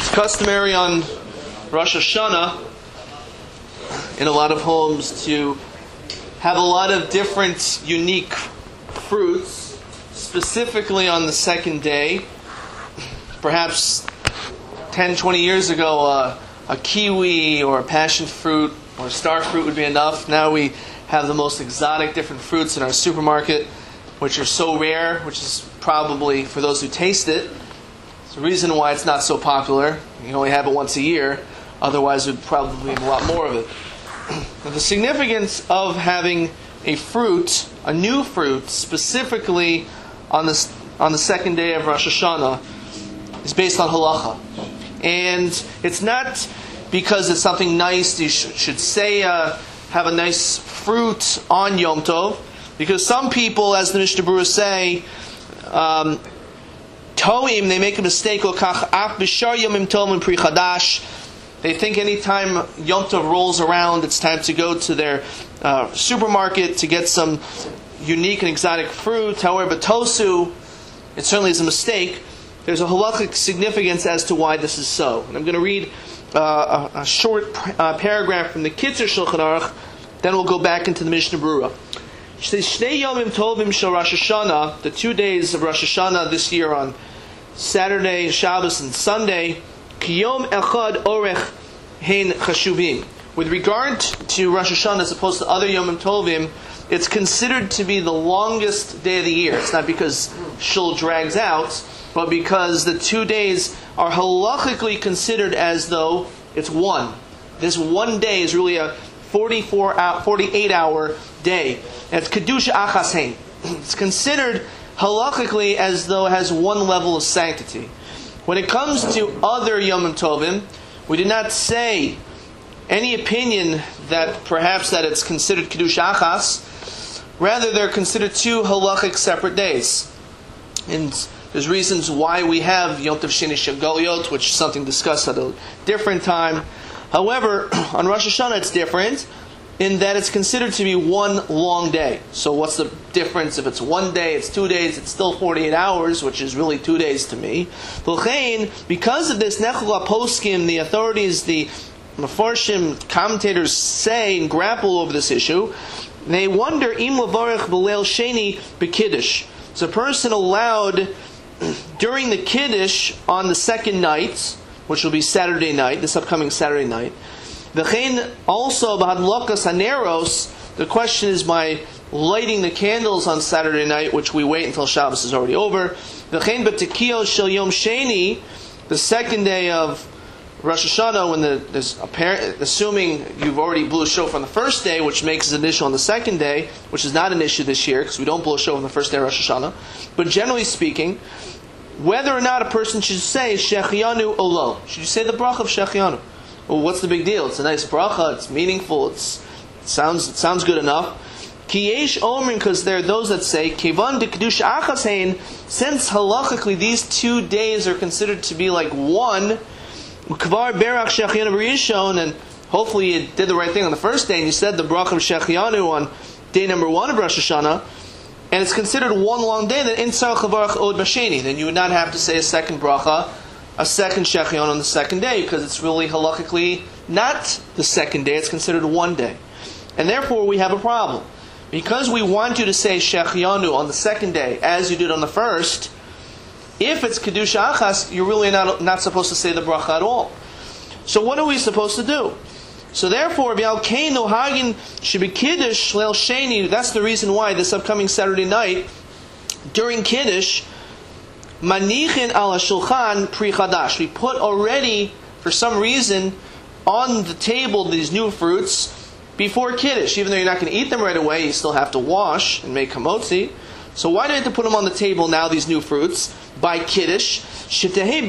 It's customary on Rosh Hashanah in a lot of homes to have a lot of different unique fruits, specifically on the second day. Perhaps 10, 20 years ago, a kiwi or a passion fruit or a star fruit would be enough. Now we have the most exotic different fruits in our supermarket, which are so rare, which is probably, for those who taste it, it's the reason why it's not so popular. You can only have it once a year. Otherwise, there'd probably be a lot more of it. Now, the significance of having a fruit, a new fruit, specifically on the second day of Rosh Hashanah, is based on halacha. And it's not because it's something nice. You should say, have a nice fruit on Yom Tov. Because some people, as the Mishnah Berurah say, Toim, they make a mistake. They think anytime Yom Tov rolls around, it's time to go to their supermarket to get some unique and exotic fruit. However, Tosu, it certainly is a mistake. There's a halachic significance as to why this is so. And I'm going to read a short paragraph from the Kitzur Shulchan Aruch, then we'll go back into the Mishnah Berurah. The 2 days of Rosh Hashanah this year on Saturday, Shabbos, and Sunday, Kiyom Echad Orech Hein Chashuvim. With regard to Rosh Hashanah as opposed to other Yom Tovim, it's considered to be the longest day of the year. It's not because Shul drags out, but because the 2 days are halachically considered as though it's one. This one day is really a 48-hour day. And it's Kedusha Achas Hein. It's considered halachically as though it has one level of sanctity. When it comes to other Yom Tovim, we did not say any opinion that perhaps that it's considered Kedusha Achas. Rather, they're considered two halachic separate days. And there's reasons why we have Yom Tov Sheni Shagoliot, which is something discussed at a different time. However, on Rosh Hashanah it's different in that it's considered to be one long day. So what's the difference? If it's 1 day, it's 2 days, it's still 48 hours, which is really 2 days to me. Because of this, Nechula Poskim, the authorities, the Mefarshim, commentators say and grapple over this issue. They wonder, Im Levarech B'Leil Sheni B'Kiddush. Is a person allowed during the Kiddush on the second night, which will be Saturday night, this upcoming Saturday night. Also, B'Hadlokas Haneros, the question is by lighting the candles on Saturday night, which we wait until Shabbos is already over. V'chein B'Tekiyos Shel Yom Sheni, the second day of Rosh Hashanah, when assuming you've already blew a shofar on the first day, which makes it an issue on the second day, which is not an issue this year, because we don't blow a shofar on the first day of Rosh Hashanah. But generally speaking, whether or not a person should say Shechianu Olo, should you say the bracha of Shechianu? Well, what's the big deal? It's a nice bracha, it's meaningful, it sounds good enough. Ki yesh omrin, because there are those that say Kivan de Kedusha Achas Hein, since halachically these 2 days are considered to be like one, Kvar Berach Shechianu B'Rishon, and hopefully you did the right thing on the first day and you said the bracha of Shechianu on day number 1 of Rosh Hashanah, and it's considered one long day, then in Tzarech Levarach Od B'Sheni, then you would not have to say a second bracha, a second Shechianu on the second day, because it's really halachically not the second day, it's considered 1 day. And therefore we have a problem. Because we want you to say Shechianu on the second day, as you did on the first, if it's Kedusha Achas, you're really not supposed to say the bracha at all. So what are we supposed to do? So therefore, B'Alkeinu Hagin Shebekiddush Leil Sheni, that's the reason why this upcoming Saturday night, during Kiddush, Manichin ala Shulchan Pri Chadash. We put already, for some reason, on the table these new fruits before Kiddush. Even though you're not going to eat them right away, you still have to wash and make hamotzi. So why do you have to put them on the table now, these new fruits, by Kiddush? So when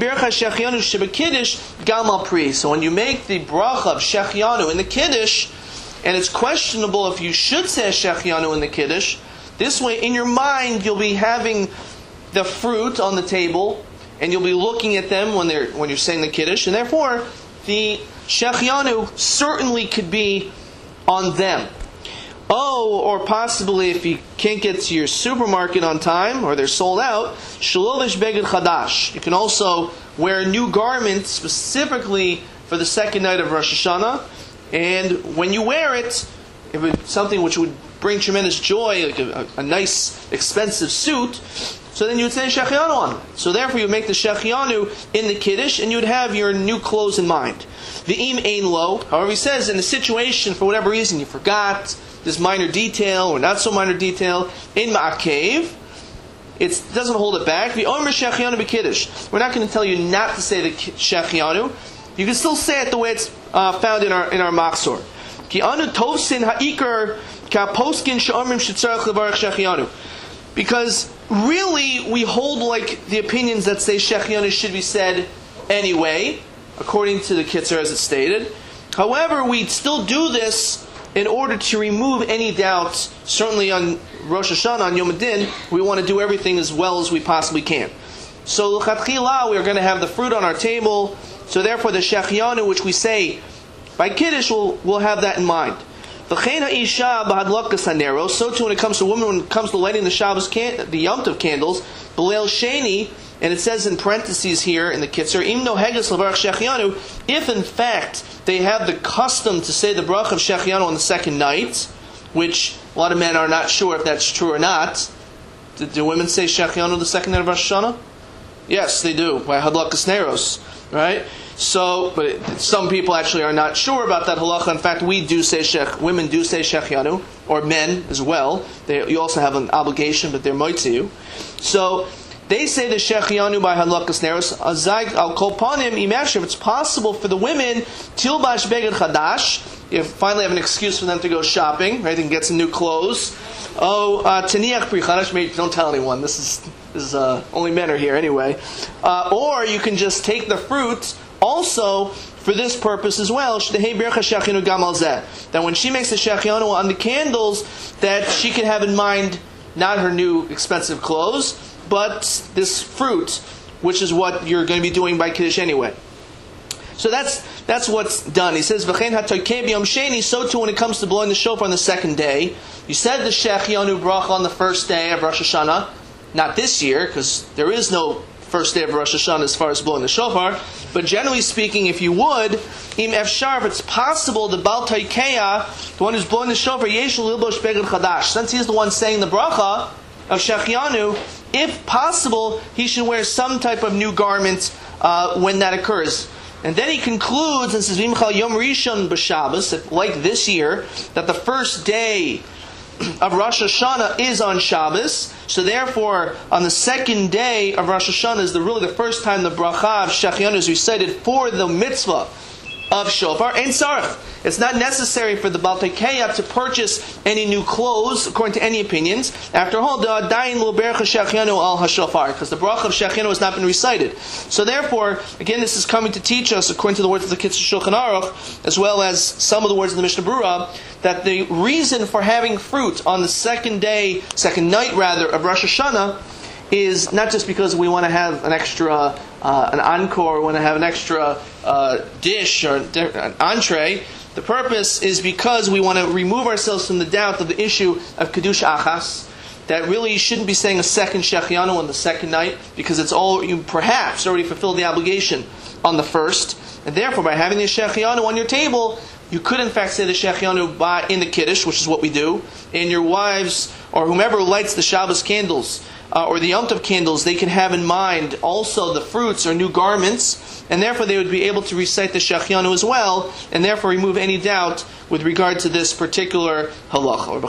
you make the bracha of Shechianu in the Kiddush, and it's questionable if you should say Shechianu in the Kiddush, this way in your mind you'll be having the fruit on the table, and you'll be looking at them when you're saying the Kiddush, and therefore the Shechianu certainly could be on them. Oh, or possibly if you can't get to your supermarket on time, or they're sold out, shalovish beged chadash. You can also wear a new garment specifically for the second night of Rosh Hashanah, and when you wear it, if it's something which would bring tremendous joy, like a nice, expensive suit, so then you would say shechianu on it. So therefore you would make the shechianu in the Kiddush, and you would have your new clothes in mind. V'im ein lo, however he says, in the situation, for whatever reason, you forgot this minor detail, or not so minor detail, in ma'akev, it doesn't hold it back. V'omer shechianu b'Kiddush. We're not going to tell you not to say the shechianu. You can still say it the way it's found in our machzor. Ki anu tovsin ha'ikar ka'poskin she'omrim shetzarech levarech shechianu. Because really, we hold like the opinions that say shechianu should be said anyway, according to the Kitzur as it's stated. However, we still do this in order to remove any doubt. Certainly on Rosh Hashanah, on Yom Adin, we want to do everything as well as we possibly can. So l'chatchila, we are going to have the fruit on our table. So therefore, the shechianu, which we say by Kiddush, we'll have that in mind. So too, when it comes to women, when it comes to lighting the Shabbos, the Yom Tov candles, B'leil Sheni, and it says in parentheses here in the Kitzur, if in fact they have the custom to say the bracha of shechianu on the second night, which a lot of men are not sure if that's true or not. Do women say shechianu the second night of Rosh Hashanah? Yes, they do, by hadlakas neros, right? So, but some people actually are not sure about that halacha. In fact, women do say shechianu, or men as well. You also have an obligation, but they're moitziu. So, they say the shechianu by hadlakas neros. Azayg al kol panim imashiv. If it's possible for the women tilbash beged chadash, you finally have an excuse for them to go shopping, right? They can get some new clothes. Oh, taniach pri chadash. Maybe don't tell anyone. This is only men are here anyway. Or you can just take the fruit. Also, for this purpose as well, that when she makes the shechianu on the candles, that she can have in mind not her new expensive clothes, but this fruit, which is what you're going to be doing by Kiddush anyway. So that's what's done. He says, "V'chein hatoykei b'yom sheni." So too, when it comes to blowing the shofar on the second day, you said the shechianu bracha on the first day of Rosh Hashanah. Not this year, because there is no first day of Rosh Hashanah as far as blowing the shofar. But generally speaking, if you would, im efshar, if it's possible, the Baal Taikeya, the one who's blowing the shofar, yeshul lilbosh beged chadash. Since he's the one saying the bracha of shechianu, if possible, he should wear some type of new garment when that occurs. And then he concludes and says, "V'imchal yom rishon b'Shabbos," that like this year, that the first day of Rosh Hashanah is on Shabbos. So therefore, on the second day of Rosh Hashanah is really the first time the bracha of shechianu is recited for the mitzvah of shofar. And sarach, it's not necessary for the Baal Taikeya to purchase any new clothes, according to any opinions. After all, because the bracha of shechianu has not been recited. So therefore, again, this is coming to teach us, according to the words of the Kitzur Shulchan Aruch, as well as some of the words of the Mishnah Berurah, that the reason for having fruit on the second night of Rosh Hashanah, is not just because we want to have an extra, an encore, we want to have an extra dish or an entree. The purpose is because we want to remove ourselves from the doubt of the issue of Kedusha Achas, that really you shouldn't be saying a second shechianu on the second night, because you perhaps already fulfilled the obligation on the first. And therefore, by having the shechianu on your table, you could in fact say the shechianu in the Kiddush, which is what we do, and your wives, or whomever lights the Shabbos candles, or the Yom Tov candles, they can have in mind also the fruits or new garments, and therefore they would be able to recite the shechianu as well, and therefore remove any doubt with regard to this particular halacha.